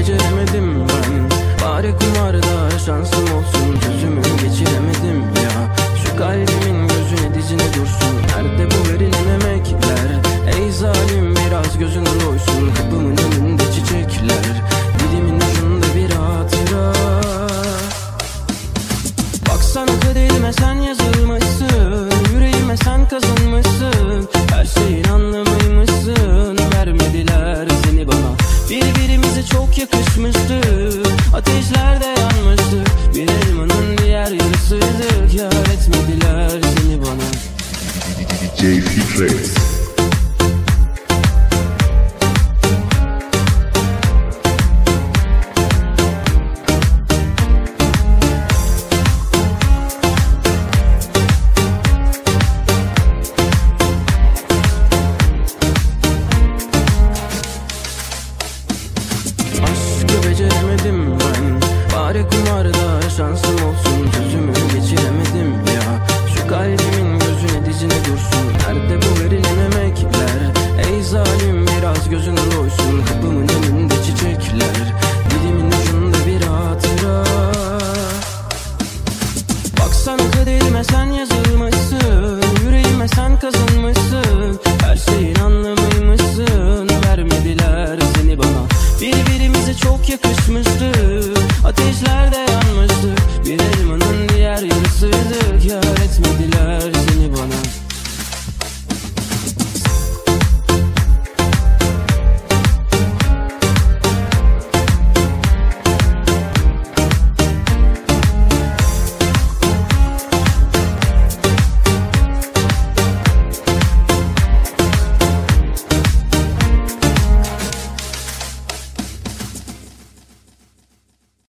beceremedim ben. Bari kumarda şansım olsun, çözümü geçiremedim ya. Şu kalbimin gözüne dizine dursun, nerede bu verilen emekler? Ey zalim biraz gözün doysun, kapımın önünde çiçekler, dilimin ucunda bir hatıra. Baksana kaderime sen yazılmışsın, yüreğime sen kazınmışsın, her şeyin anlamıymışsın. Vermediler seni bana, birbirimize çok yakışmıştık.